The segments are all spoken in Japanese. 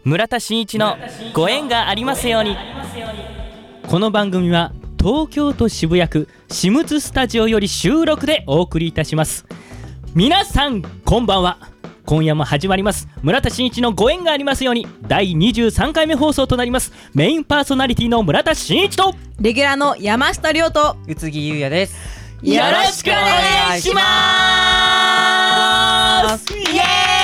村田真一のご縁がありますように。この番組は東京都渋谷区シムツスタジオより収録でお送りいたします。皆さんこんばんは。今夜も始まります村田真一のご縁がありますように第23回目放送となります。メインパーソナリティの村田真一とレギュラーの山下亮と宇津木優也です。 よろしくお願いします。イエ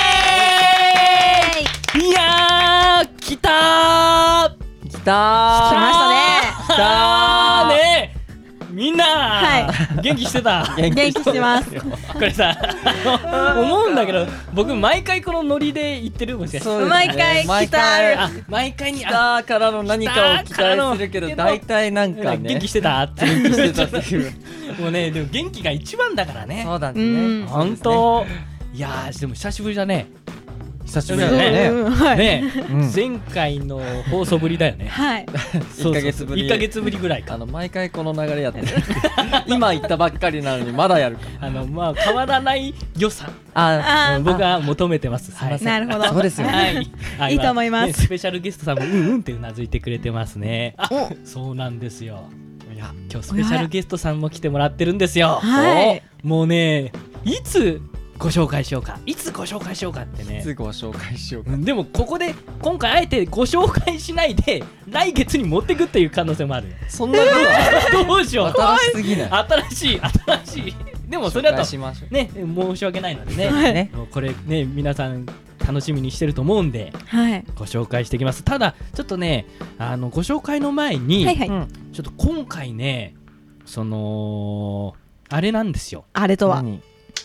ーイ。いやー来たー来たー。 来ましたね。 来たーね。みんな、 は元気してた？ 元気してます。 これさ、思うんだけど僕毎回このノリで言ってる。もしかしてそうですね、 毎回来た毎回に来たからの何かを期待するけど大体なんかね元気してたって元気してたっていうもうね、でも元気が一番だからね。 そうだうんね。 本当。いやーでも久しぶりだね。 久しぶりだね。 はい。 ね、 うん前回の放送ぶりだよね。 はい。 そう 1ヶ月ぶり 1ヶ月ぶりぐらいか。 毎回この流れやってる今言ったばっかりなのにまだやるか。 まあ変わらない良さ、 あ僕は求めてます。はい。 なるほど。 そうですよね。 はい。 いいと思いますねスペシャルゲストさんもうんうんってうなずいてくれてますね。そうなんですよ。いや今日スペシャルゲストさんも来てもらってるんですよ。 はいもうね、いつご紹介しようかってね。 いつご紹介しようか。 でもここで今回あえてご紹介しないで来月に持ってくっていう可能性もある。 そんなことはどうしよう。 新しすぎない。 新しい。でもそれだと紹介しましょうね、申し訳ないのでね、 ねもうこれね皆さん楽しみにしてると思うんではい。 ご紹介していきます。ただちょっとねご紹介の前に、 はいはい。 うんちょっと今回ねあれなんですよ。 あれとは。 何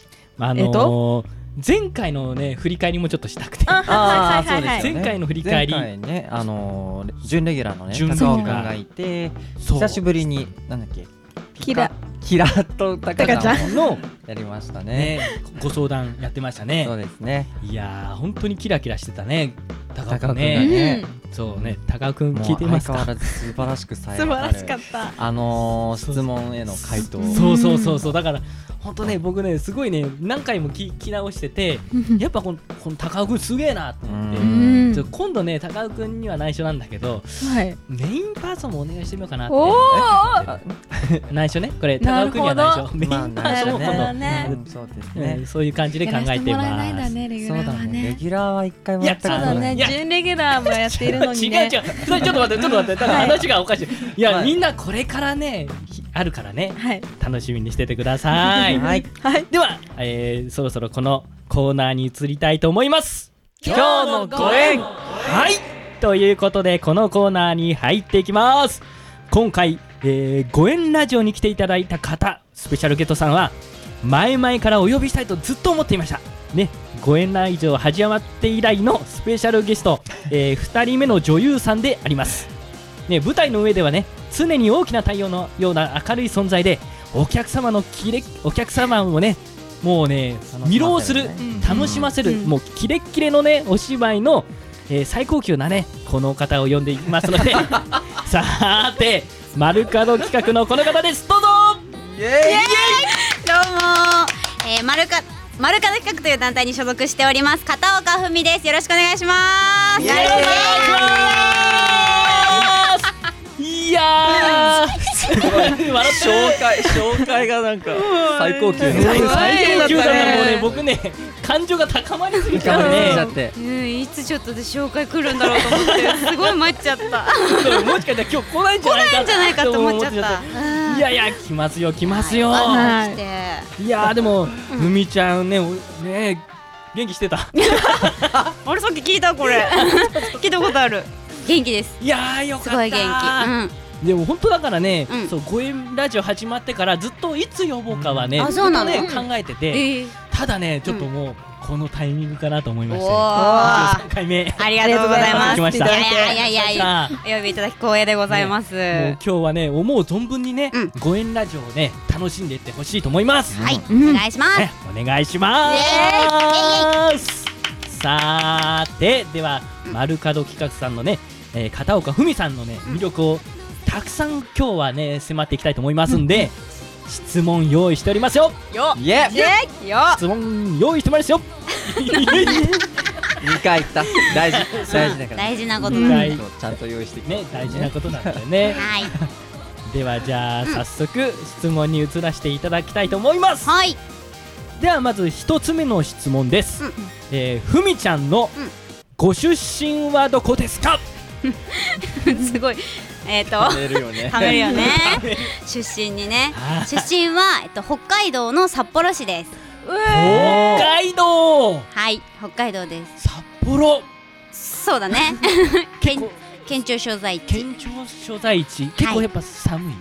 前回のね振り返りもちょっとしたくて、 あはいはいはいはい。 前回の振り返り前回ね準レギュラーのね準レギュラー高尾くんがいてそう久しぶりになんだっけキラとタカちゃんのやりましたね。 ねご相談やってましたね。 そうですね。 いやー本当にキラキラしてたね高尾くん高尾くんがね。 ねそうね、高尾くんもう聞いてますか？ 相変わらず素晴らしくさえ素晴らしかった。 質問への回答そうだから本当ね僕ねすごいね何回も聞き直しててやっぱこの高尾くんすげえなと思ってううん。 今度ね高尾くんには内緒なんだけどはい。 メインパーソンもお願いしてみようかなって。 お内緒ねこれ高尾くんには内緒メインパーソンも今度、 ねそうですうんね。 そういう感じで考えています。 レギそうだね。レギュラーは一回もやったそうだね。 いや準レギュラーもやっているのに違うね。 それちょっと待ってだからはい話がおかしい。いや、 はいみんなこれからねあるからねはい。 楽しみにしててください。 はい。 はい。 では、そろそろこのコーナーに移りたいと思います。 今日のご縁。 はいということでこのコーナーに入っていきます。今回、ご縁ラジオに来ていただいた方スペシャルゲストさんは前々からお呼びしたいとずっと思っていましたね。ご縁ラジオ始まって以来のスペシャルゲスト、2人目の女優さんでありますね。舞台の上ではね常に大きな太陽のような明るい存在でお客様をねもうね魅了する楽しませる、もうキレッキレのねお芝居の、最高級なねこの方を呼んでいますのでさて丸角企画のこの方です。どうぞ。 イエーイ。 どうも丸角企画という団体に所属しております片岡文です。よろしくお願いします。 お願いしますいやー笑って紹介がなんか最高級の最高級だからもうねね僕ね感情が高まりすぎちゃう頑張りちゃね。 っていつちょっとで紹介来るんだろうと思ってすごい待っちゃったそうもしかしたら今日来ないんじゃないか来ないんじゃないかと思っちゃったいやいや来ますよ来ますよ。 はい来ていやーでもふみちゃんね元気してたあれさっき聞いたこれ聞いたことある。元気です。 いやーよかったすごい元気。 でも本当だからね、 うんそうご縁ラジオ始まってからずっといつ呼ぼうかはね、 うんあずっそうなのとね考えてて、ただねちょっともうこのタイミングかなと思いまして、 おー 23回目ありがとうございます。 来ましたいやさあお呼びいただき光栄でございます。 もう今日はね思う存分にね、 うんご縁ラジオをね楽しんでいってほしいと思います、 はい、 うんお願いします。 ね、お願いしますさーてでは丸角企画さんのね、片岡文さんのね魅力をたくさん今日はね迫っていきたいと思いますんで、質問用意しておりますよ。 よイエイエイよ質問用意してもらいますよ 2回言った大事大事だから大事なことうんなんで、 そうちゃんと用意してきてね、大事なことなんだよね。 はいではじゃあ早速質問に移らせていただきたいと思います。 はい。 ではまず一つ目の質問です。ふみちゃんのご出身はどこですか？ すごい食べるよね食べるよね出身にね、 あー出身は北海道の札幌市です。 北海道、 はい北海道です。 札幌、 そうだね結構県庁所在地。 県庁所在地、結構やっぱ寒い。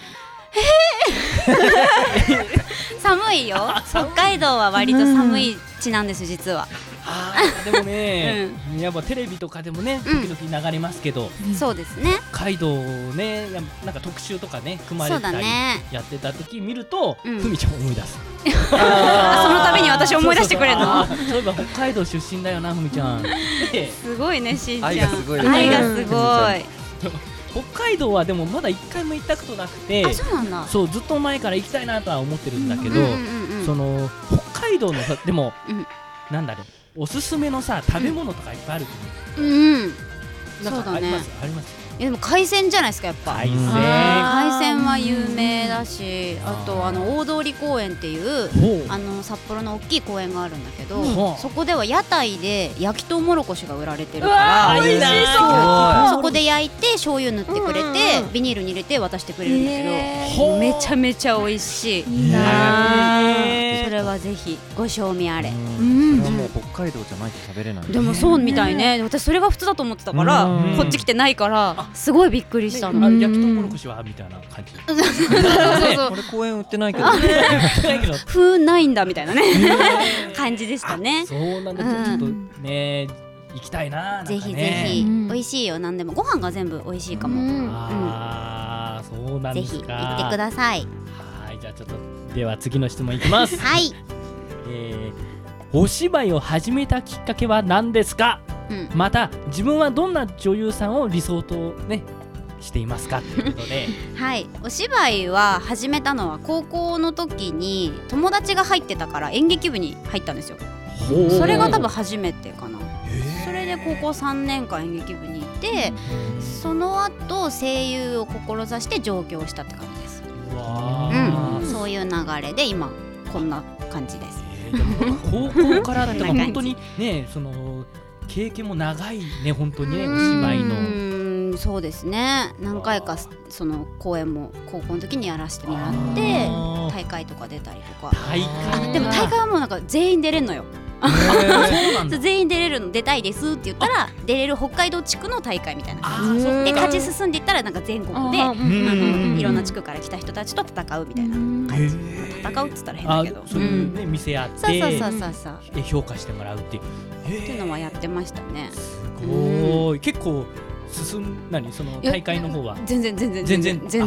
寒いよ北海道は割と寒い地なんです実は。 でもね、やっぱテレビとかでもね、時々流れますけど、 そうですね。 北海道ね、なんか特集とかね組まれそうだたりね。 やってた時見ると、 うんふみちゃんを思い出す。 その度に私思い出してくれるの。 そういえば北海道出身だよな、ふみちゃん。 すごいねしんちゃん。 愛がすごいよね愛がすごい。 北海道はでもまだ一回も行ったことなくて、 あ、そうなんだ。 そうずっと前から行きたいなとは思ってるんだけど、 うんうんうんうんその北海道のさ、でも、 うんなんだろう、おすすめのさ食べ物とかいっぱいあると思うん。 う。なんかあります、あります。 でも海鮮じゃないですかやっぱ。 海鮮。 海鮮は有名だし、あと大通公園っていうほう札幌の大きい公園があるんだけど、 うんそこでは屋台で焼きとうもろこしが売られてるかうわら、 ー美味しそうそこで焼いて醤油塗ってくれて、ビニールに入れて渡してくれるんだけど、めちゃめちゃ美味しい。 いいなそれはぜひご賞味あれ。 うんそれはもう北海道じゃないと食べれないでもそうみたいね。私それが普通だと思ってたからうんこっち来てないからすごいびっくりしたの。 焼きとうもろこしはみたいな感じ。 そうそうこれ公園売ってないけどだけど風ないんだみたいなね感じでしたね。 そうなんだ、 うんちょっとね行きたいな。なんかねぜひぜひうん美味しいよ。何でもご飯が全部美味しいかも。 ああ、そうなんぜひですか。 行ってください。 はい、じゃあちょっとでは次の質問いきます。 はい。 お芝居を始めたきっかけは何ですか？ うんまた自分はどんな女優さんを理想とねしていますかということで。 はい。お芝居は始めたのは高校の時に友達が入ってたから演劇部に入ったんですよ。それが多分初めてかな。それで高校3年間演劇部にいて、その後声優を志して上京したって感じです。 うわーそういう流れで今こんな感じです。 でも高校からってそんな感じ本当にね、その経験も長いね、本当にね、お芝居の。 そうですね。何回かその公演も高校の時にやらせてもらってあー大会とか出たりとか。 大会。 でも大会はもうなんか全員出れんのよ。 そうなんだ。 全員出れるの出たいですって言ったら出れる北海道地区の大会みたいなあ感じー、そうで勝ち進んでいったらなんか全国でいろんな地区から来た人たちと戦うみたいな感じ。戦うっつったら変だけど、 そういうね、店あってそう評価してもらうっていう。 っていうのはやってましたね。 すごい。結構何その大会の方は。 全然そう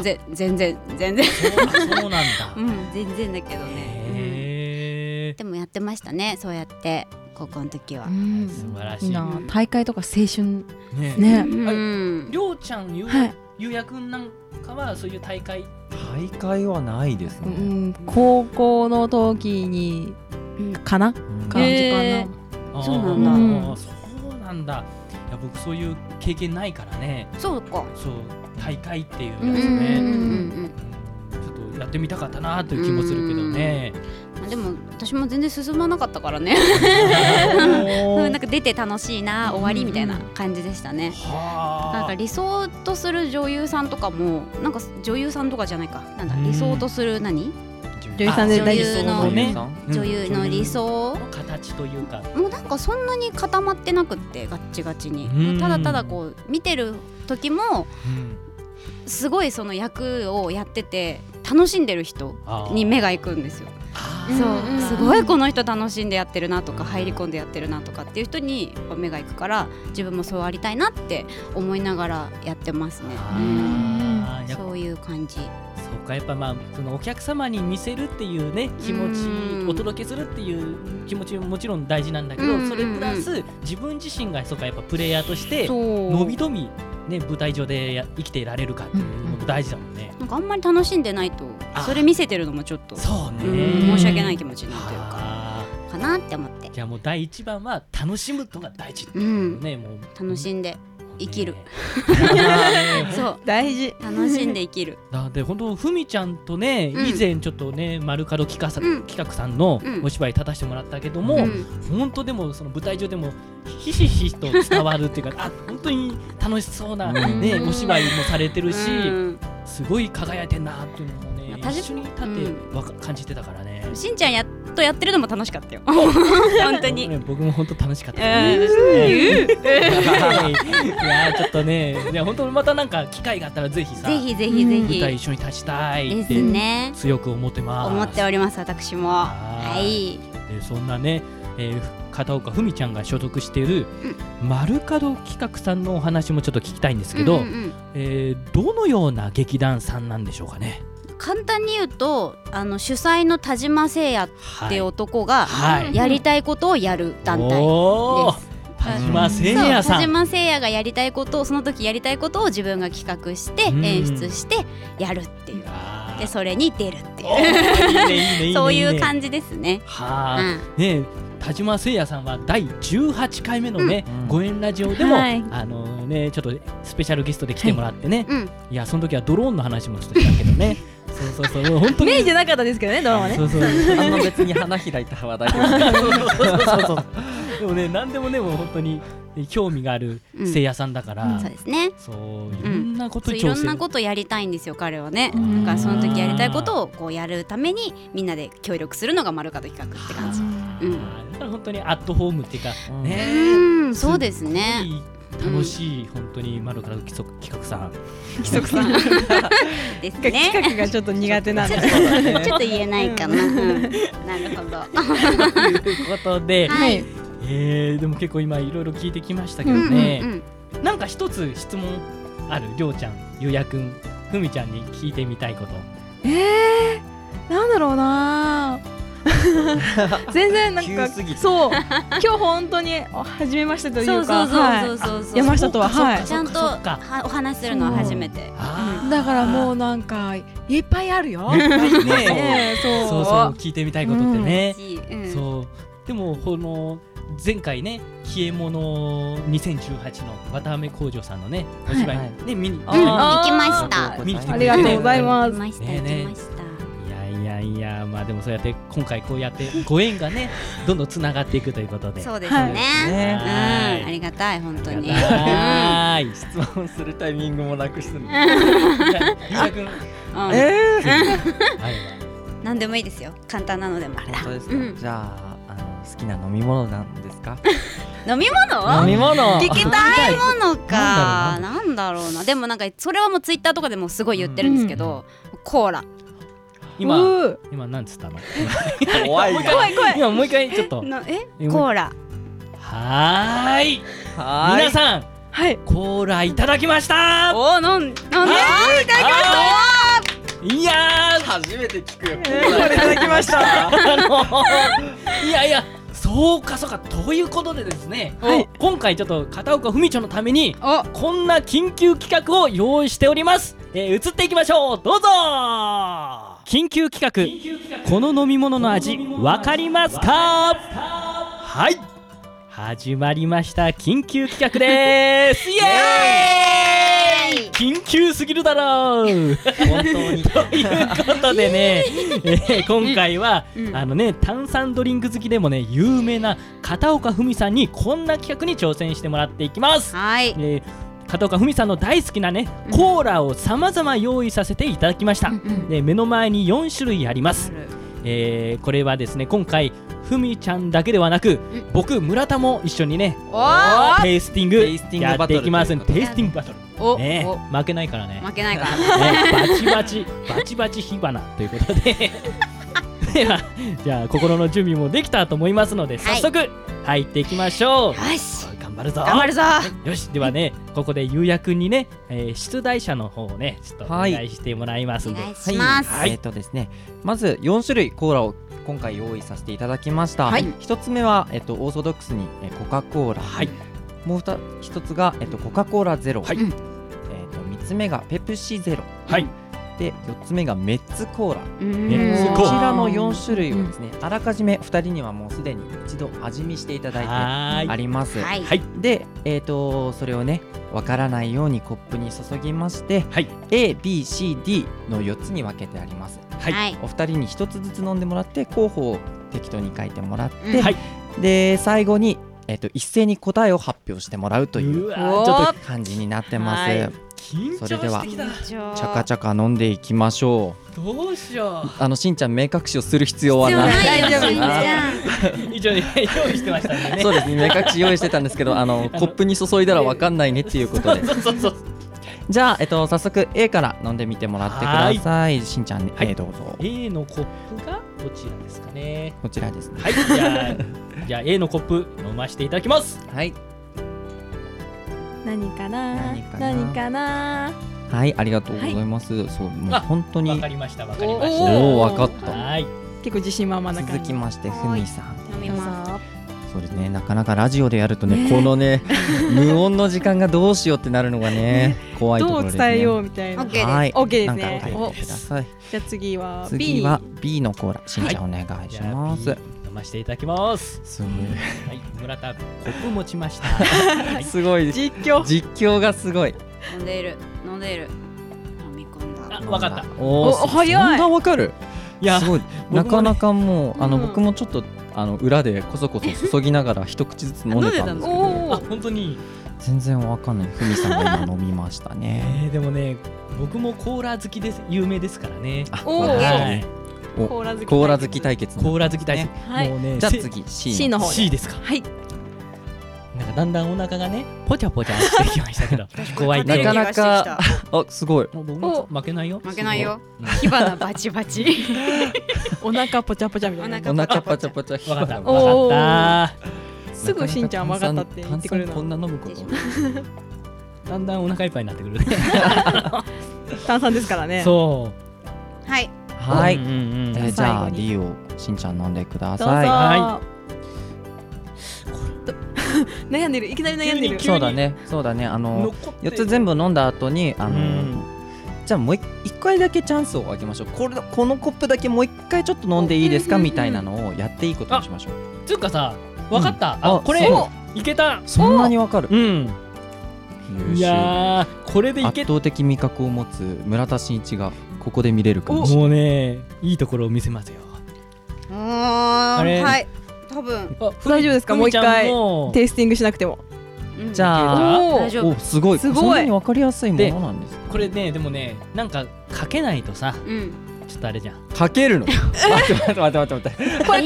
そうなんだ。 全然だけどね。でもやってましたね。そうやって高校の時は。 素晴らしい。 大会とか青春ね。 ね。 りょうちゃん、ゆうやくんなんかはそういう大会はないですね。 高校の時にかな感じかな。 そうなんだ。 そうなんだ。いや、僕そういう経験ないからね。 そうか。 そう、大会っていうやつね。ちょっとやってみたかったなという気もするけどね。 でも私も全然進まなかったからね。なんか出て楽しいな、終わりみたいな感じでしたね。なんか理想とする女優さんとかもなんか女優さんとかじゃないか。なんだ理想とする何？ 女優さんで女優のね、 女優の理想の形というか、 もうなんかそんなに固まってなくってガッチガチに、ただただこう見てる時もすごいその役をやってて楽しんでる人に目が行くんですよ。そうすごいこの人楽しんでやってるなとか入り込んでやってるなとかっていう人にやっぱ目が行くから自分もそうありたいなって思いながらやってますね。そういう感じ。 そうか、やっぱまあそのお客様に見せるっていうね気持ち、お届けするっていう気持ちももちろん大事なんだけど、それプラス自分自身がそうかやっぱプレイヤーとしてのびのびね舞台上で生きていられるかっていうのも大事だもんね。 なんかあんまり楽しんでないとそれ見せてるのもちょっとそうね、 申し訳ない気持ちになるというかかなって思って。 じゃあもう第一番は楽しむのが大事っていうね、もう楽しんで生きる、そう大事。 楽しんで生きる。 で本当ふみちゃんとね、以前ちょっとね丸角企画さんのお芝居立たせてもらったけども、本当でもその舞台上でもひしひしと伝わるっていうか本当に楽しそうなねお芝居もされてるし、すごい輝いてんなっていうのもね一緒に立って感じてたからね。 しんちゃんやってるのも楽しかったよ本当に。 僕も本当楽しかったですね。いやちょっとね、いや本当またなんか機会があったらぜひさ、 ぜひぜひぜひ舞台一緒に立ちたいってですね。 強く思ってます。 思っております私も。はい。 そんなね、片岡ふみちゃんが所属している丸角企画さんのお話もちょっと聞きたいんですけど、どのような劇団さんなんでしょうかね。 簡単に言うと主催の田島誠也って男がやりたいことをやる団体です。 田島誠也さん。 田島誠也がやりたいことをその時やりたいことを自分が企画して演出してやるっていう。でそれに出るっていうそういう感じですね。 ね田島誠也さんは第18回目のね、ご縁ラジオでも、ねちょっとスペシャルゲストで来てもらってね、いやその時はドローンの話もちょっとしたけどね。そう本当にメインじゃなかったですけどね、ドラマね。 別に花開いた話題でもね何でもねもう本当に興味があるせいやさんだから、 そうですね。 そういろんなこといろんなことやりたいんですよ彼はね。だからその時やりたいことをこうやるためにみんなで協力するのが丸角企画って感じ。 だから本当にアットホームっていうかね。 そうですね。 楽しい本当に丸角企画さんですね。 企画がちょっと苦手なんでちょっと言えないかな。なるほど。 ということで、でも結構今いろいろ聞いてきましたけどね、なんか一つ質問ある。りょうちゃん、ゆうやくん、ふみちゃんに聞いてみたいこと。 なんだろうな。全然なんかそう今日本当に初めましてというか、山下とはちゃんとお話しするのは初めて。 だからもうなんかいっぱいあるよ。 そう聞いてみたいことってね。そうでもこの前回ね消え物2018の渡辺工場さんのねお芝居ね見に行きました。 ありがとうございます。 いやまあでもそうやって今回こうやってご縁がねどんどんつながっていくということで。 そうですね。ありがたい本当に。 質問するタイミングもなくしてる。 何でもいいですよ。簡単なのでも。 本当ですか。じゃあ好きな飲み物なんですか。 飲み物？ 飲み物。 聞きたいものか。なんだろうな。でもなんかそれはもうツイッターとかでもすごい言ってるんですけど、コーラ。 今なんつったの？ 怖い。 今もう一回ちょっと。 コーラ。 はーい。皆さん、コーラいただきました。 なんで？いただきました。 いや初めて聞くよ。 コーラいただきました。 いやそうかということでですね、今回ちょっと片岡ふみちゃんのためにこんな緊急企画を用意しております。移っていきましょう。どうぞ。緊急企画、この飲み物の味わかりますか？はい、始まりました。緊急企画です。イエーイ。緊急すぎるだろう。本当にということでね、今回は炭酸ドリンク好きでもね有名な片岡ふみさんにこんな企画に挑戦してもらっていきます。片岡ふみさんの大好きなねコーラを様々用意させていただきました。で目の前に4種類あります。これはですね今回ふみちゃんだけではなく僕村田も一緒にねテイスティングやっていきます。テイスティングバトル負けないからね。 負けないからね。 バチバチ火花ということでではじゃあ心の準備もできたと思いますので早速入っていきましょう。頑張るぞ。よし、ではねここでゆうやくんにね、出題者の方をねちょっとお願いしてもらいますので。 ですね、まず4種類コーラを今回用意させていただきました。1つ目は、オーソドックスに、コカ・コーラ、もう1つが、コカ・コーラゼロ、3つ目がペプシゼロ、 で4つ目がメッツコーラ。 メッツコーラこちらの4種類をですね、あらかじめ2人にはもうすでに一度味見していただいてあります。 はい、 で、それをねわからないようにコップに注ぎまして、 はい、 A、B、C、D の4つに分けてあります。 はい、 お二人に1つずつ飲んでもらって候補を適当に書いてもらって、 はい、で最後に、一斉に答えを発表してもらうという感じになってます。それではチャカチャカ飲んでいきましょう。どうしよう。 しんちゃん目隠しをする必要はない。 大丈夫。 一応用意してましたんでね。 そうですね、目隠し用意してたんですけどコップに注いだらわかんないねっていうことで。 そうじゃあ、早速 A から飲んでみてもらってください。しんちゃん、どうぞ。 A のコップがどちらですかね。 こちらですね。 はい、じゃあ A のコップ飲ませていただきます。 はい、 何かな。 はい、ありがとうございます。そう、もう本当にわかりました。 おお、わかった。 はい、 結構自信満々な感じ。 続きましてふみさん。 飲みます。 そうですね、なかなかラジオでやるとね、このね無音の時間がどうしようってなるのがね怖いところですね。 どう伝えようみたいな。 はい、 OK ですなんね。 か書いてください。 じゃあ次は B のコーラ、しんちゃんお願いします。 飲ませていただきます。 すごい。 はい、村田コップ持ちました。 すごい。 実況がすごい。 飲んでいる。飲み込んだ。 あ、わかった。 お、早い。 そんなわかる。 いや、 すごい。なかなかもう僕もちょっと裏でこそこそ注ぎながら一口ずつ飲んでたんですけど、 本当に全然わかんない。ふみさんが今飲みましたね。 でもね、僕もコーラ好きです。有名ですからね。 コーラ好き対決。 コーラ好き対決。 もうね、じゃあ次 C の方。 C ですか。 はい。 なんかだんだんお腹がねポチャポチャしてきましたけど、怖い。 なかなかすごい。 僕も負けないよ。 負けないよ。火花バチバチ。 お腹ポチャポチャみたいな。 お腹ポチャポチャ。 わかった。 すぐしんちゃん分かったって言ってくるの。 こんな飲むこと。 だんだんお腹いっぱいになってくる。 炭酸ですからね。 そう。 はい。 はい。じゃあ D をしんちゃん飲んでください。 はい。 悩んでる、いきなり悩んでる。 そうだね。4つ全部飲んだ後にじゃあもう1回だけチャンスをあげましょう。このコップだけもう1回ちょっと飲んでいいですかみたいなのをやっていいことにしましょう。 つうかさ、わかった。これいけた。 そんなにわかる。 いやー、これでいけ。 圧倒的味覚を持つ村田真一がここで見れるかもしれない。 もうね、いいところを見せますよ。 はい。多分大丈夫ですか。もう一回テイスティングしなくても。 じゃあすごい。そんなに分かりやすいものなんです。 これね、でもね、なんかかけないとさ、ちょっとあれじゃん。 かけるの。待って。 怖い。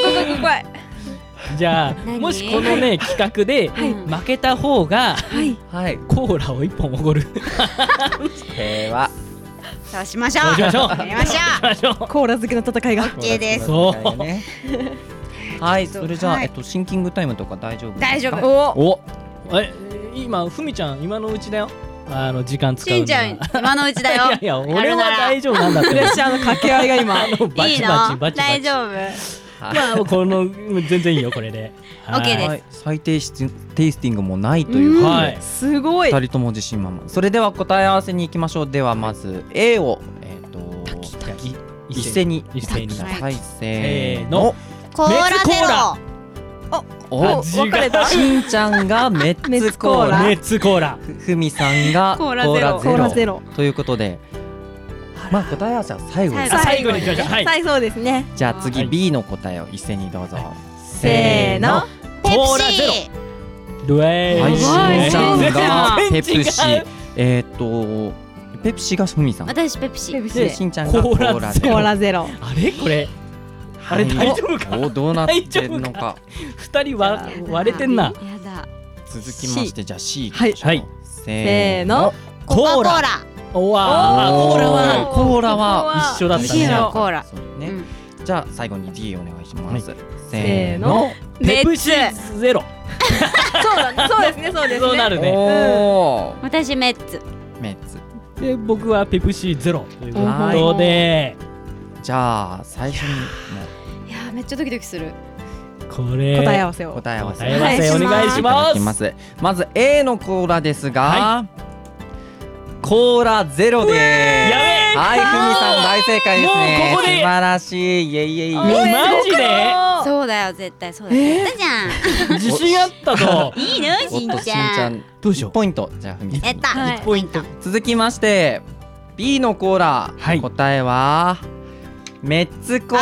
じゃあもしこのね企画で負けた方がコーラを1本おごる。 ではそうしましょう。やりましょう。 コーラ好きの戦いが OK です。 はい、それじゃあシンキングタイムとか大丈夫ですか？ 大丈夫。 今ふみちゃん今のうちだよ。時間使うの。 しんちゃん今のうちだよ。 いや俺は大丈夫なんだって。 プレッシャーの掛け合いが今いいの？大丈夫。 まあこの全然いいよこれで。 OK です。 再テイスティングもないということで、 すごい。 2人とも自信満々。それでは答え合わせに行きましょう。ではまず A を一斉にください。せーの。 コーラゼロ。 分かれた。 しんちゃんがメッツコーラ。 メッツコーラ。 ふみさんがコーラゼロということで、まあ答え合わせは最後に。 最後にいきましょう。はい。 そうですね。 じゃあ次 B の答えを一斉にどうぞ。 せーの。 コーラゼロ。 しんちゃんがペプシ。ペプシがふみさん。 私ペプシ。 でしんちゃんがコーラゼロ。 あれこれ。あれ大丈夫か？ どうなってんのか。 2人割れてんな。 続きましてじゃあ C。 はい。 せーの。 コーラ。 コーラは一緒だったね。 コーラ。 じゃあ最後に D お願いします。 せーの。 ペプシゼロ。 そうですね。 そうなるね。 私メッツ。 で僕はペプシゼロということで。 じゃあ最初にいやめっちゃドキドキする。 これ答え合わせお願いします。 まず A のコーラですが、コーラゼロです。 やべえ。 はい、ふみさん大正解ですね。 もうここで素晴らしい。イエイイエイ。 マジでそうだよ、絶対そうだよ。言ったじゃん。 自信あったぞ。 いいの、しんちゃん。 どうしよう。 ポイント。じゃあふみさん。 やった、 はい 1ポイント。 続きまして B のコーラ、 はい答えはメッツコー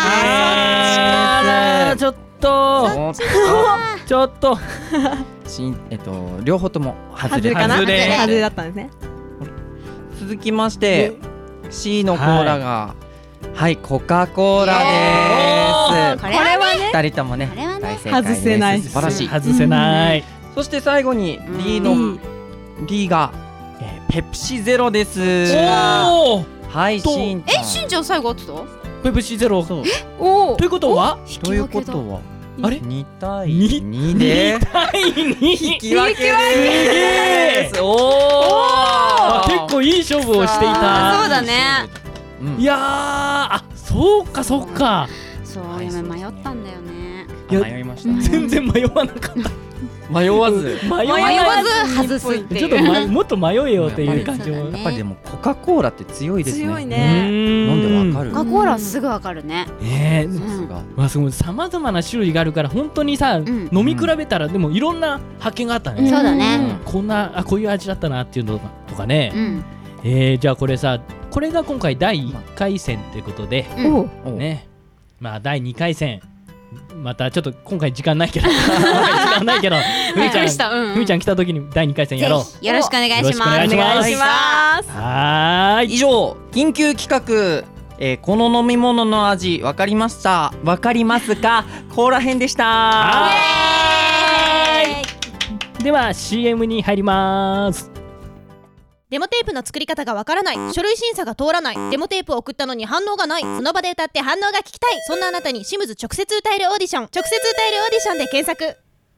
ラです。 ちょっとちょっと両方とも外れかな。 外れ外れだったんですね。 続きまして C のコーラがはいコカ・コーラです。 これはね、 二人ともねこれはね大正解です。 外せない素晴らしい。 外せない。 そして最後に D の D がペプシゼロです。 おお、 はい、しんちゃん。 しんちゃん最後合ってた？ ペプシゼロ。 そう。 おおということはということはあれ 2対2で対2 引き分けです。おあ、 お。 結構いい勝負をしていあ、 た。 そうだね。 いやー、あ、そうかそうか。 そう、迷ったんだよね。 迷いました。 全然迷わなかった。 迷わず。 迷迷わず外すってちょっいう。 ともっと迷えよっていう感じを。 そうだねやっぱりでもコカ・コーラって強いですね。 強いね。 飲んでわかる。 コカ・コーラすぐわかるね。 ねえ、 うんまあすごい様々な種類があるから本当にさ、 ん飲み比べたらでもいろんな発見があったね。 そうだね。 こういう味だったなっていうのとかね。 うん。 じゃあこれさ、これが今回第1回戦ということで、 おね、まあ第2回戦またちょっと今回時間ないけどふみちゃん来た時に第2回戦やろう。 ぜひよろしくお願いします。 よろしくお願いしますお願いします。 はーい。 以上緊急企画、この飲み物の味わかりました。わかりますか？コーラ編でした。 はーい。では CM に入ります。 デモテープの作り方がわからない、書類審査が通らない、デモテープを送ったのに反応がない、その場で歌って反応が聞きたい、そんなあなたにシムズ直接歌えるオーディション、直接歌えるオーディションで検索。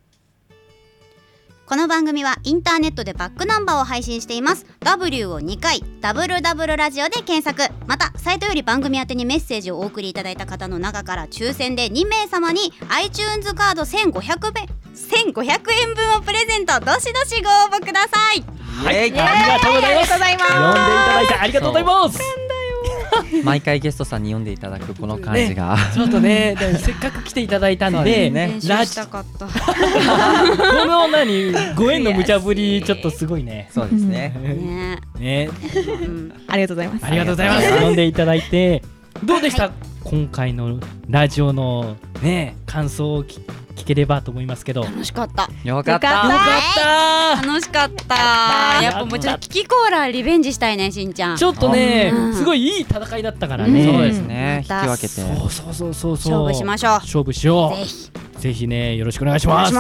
この番組はインターネットでバックナンバーを配信しています。 W を2回 WW ラジオで検索。またサイトより番組宛てにメッセージをお送りいただいた方の中から抽選で2名様に iTunes カード1500円分をプレゼント。どしどしご応募ください。 はい、ありがとうございます。呼んでいただいてありがとうございます。 毎回ゲストさんに読んでいただくこの感じが、 ちょっとね、せっかく来ていただいたんで、 練習したかったこのご縁の無茶ぶりちょっとすごいね。 そうですね。 ね。 ありがとうございます。 ありがとうございます。読んでいただいてどうでした、今回のラジオのね感想を聞ければと思いますけど。 楽しかった。 よかった。 楽しかった。やっぱもうちょっとキキコーラリベンジしたいね、しんちゃん。 ちょっとね、すごいいい戦いだったからね。 そうですね。引き分けて。 そう勝負しましょう。 勝負しよう。ぜひね、よろしくお願いします。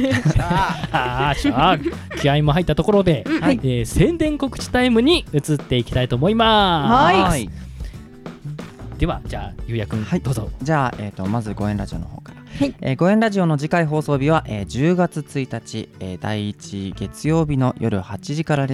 気合も入ったところで、宣伝告知タイムに移っていきたいと思います。はい。ではじゃあゆうやくん、どうぞ。 じゃあまずご縁ラジオの方から。ご縁ラジオの次回放送日は10月1日第1月曜日の夜8時からです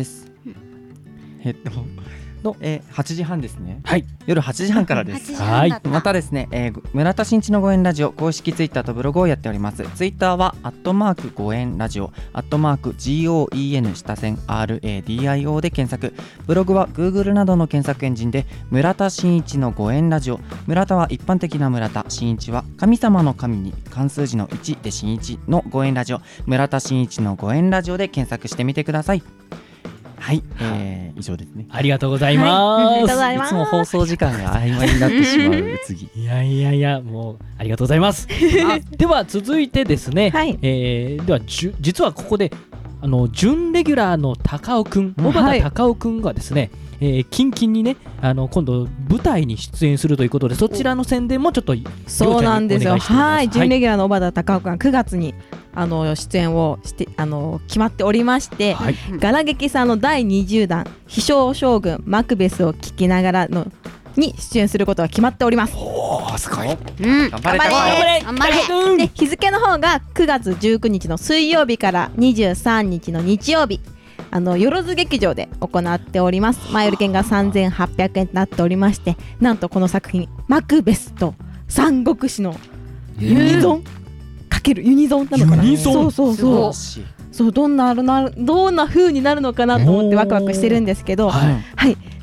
。8時半ですね。 はい。 夜8時半からです。 はい。 またですね、村田新一のご縁ラジオ公式ツイッターとブログをやっております。ツイッターは@ご縁ラジオ@GOEN 下線 RADIO で検索。ブログは Google などの検索エンジンで村田新一のご縁ラジオ。村田は一般的な村田、新一は神様の神に漢数字の1で新一のご縁ラジオ。村田新一のご縁ラジオで検索してみてください。はい、以上ですね。 ありがとうございます。 いつも放送時間が曖昧になってしまう次。 いやもうありがとうございます。では続いてですね、では実はここで準レギュラーの高尾くん、小畑高尾くんがですね、近々にね今度舞台に出演するということで、そちらの宣伝もちょっとそうなんですよ。はい、準レギュラーの小畑高尾くんが9月に出演をして決まっておりまして、ガラ劇さんの第20弾飛翔将軍マクベスを聞きながらに出演することが決まっております。 おー、すごい。 頑張れ。 で日付の方が9月19日の水曜日から23日の日曜日、よろず劇場で行っております。前売り券が3800円となっておりまして、なんとこの作品マクベスと三国志のユニゾンかけるユニゾンなのかな。そうどんな風になるのかなと思ってワクワクしてるんですけど、はい。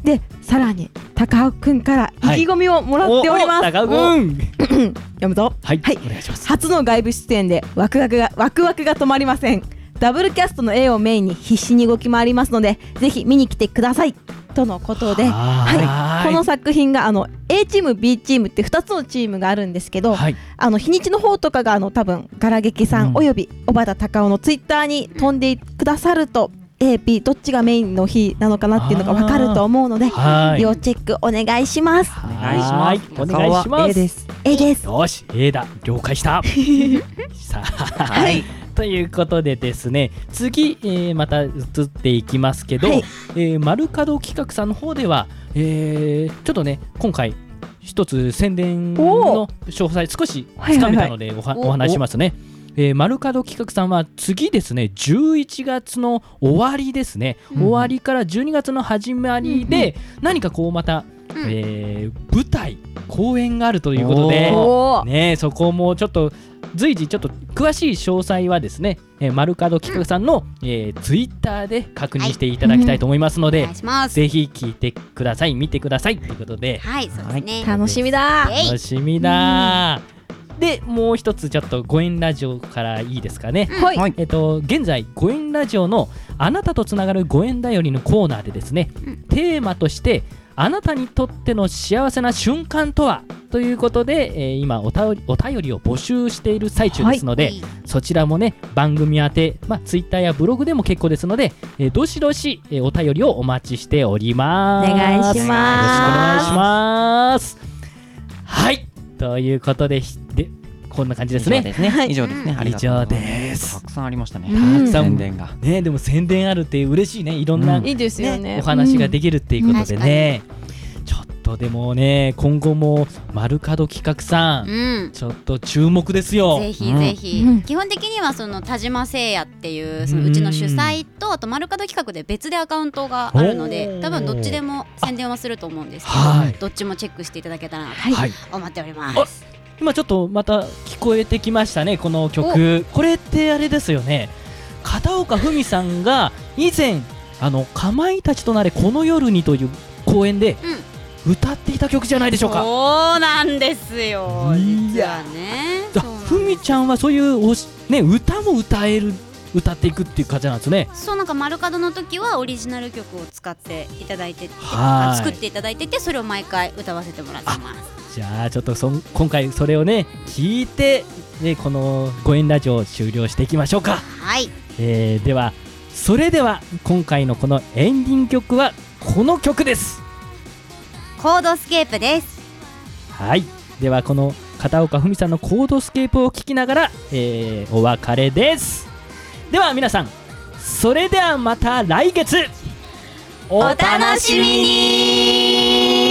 でさらに高尾くんから意気込みをもらっております。 高尾くん読むぞ。 はい、 はいお願いします。 初の外部出演でワクワクが止まりません。ダブルキャストの A をメインに必死に動き回りますので、ぜひ見に来てくださいとのことで、この作品がA チーム B チームって2つのチームがあるんですけど、日にちの方とかが多分ガラ劇さんおよび小畑隆夫のツイッターに飛んでくださると、A、B どっちがメインの日なのかなっていうのが分かると思うので、要チェックお願いします。 お願いします。 お願いします。 A です。 A です。 よし A だ、了解したさあ、 はい、 ということでですね、次、また移っていきますけど、丸角企画さんの方では、ちょっとね今回一つ宣伝の詳細少しつかめたのでお話ししますね。丸角企画さんは次ですね、11月の終わりですね、終わりから12月の始まりで、何かこうまた、舞台公演があるということで、ね、そこもちょっと随時ちょっと詳しい詳細はですね、丸角企画さんの、ツイッターで確認していただきたいと思いますので、ぜひ聞いてください、見てくださいということで、 はいそうですね、 楽しみだ。 楽しみだ。でもう一つちょっとご縁ラジオからいいですかね。現在ご縁ラジオのあなたとつながるご縁だよりのコーナーでですね、テーマとしてあなたにとっての幸せな瞬間とはということで、今お便りを募集している最中ですので、そちらもね番組宛て、ツイッターやブログでも結構ですので、どしどし、お便りをお待ちしております。 お願いします。 よろしくお願いします。はい、ということでこんな感じですね。 以上ですね。 以上です。 たくさんありましたね。 たくさん宣伝がね、でも宣伝あるって嬉しいね。いろんな、 いいですよね、 お話ができるっていうことでね、ちょっとでもね今後も丸角企画さん、ちょっと注目ですよ。 ぜひぜひ、基本的にはその田島聖也っていうそのうちの主催と、あと丸角企画で別でアカウントがあるので、多分どっちでも宣伝はすると思うんですけど、どっちもチェックしていただけたらなと思っております。 今ちょっとまた聞こえてきましたね、この曲。これってあれですよね、片岡文さんが以前かまいたちとなれこの夜にという公演で歌っていた曲じゃないでしょうか。 そうなんですよ、実はね。 ふみちゃんはそういう歌も歌っていくっていう感じなんですね。 そう、なんか丸角の時はオリジナル曲を使っていただいて作っていただいてて、それを毎回歌わせてもらってます。 じゃあちょっと今回それをね聞いて、このご縁ラジオを終了していきましょうか。 はい、 それでは今回のこのエンディング曲はこの曲です。 コードスケープです。 はい、ではこの片岡文さんのコードスケープを聴きながら、お別れです。では皆さん、それではまた来月お楽しみに。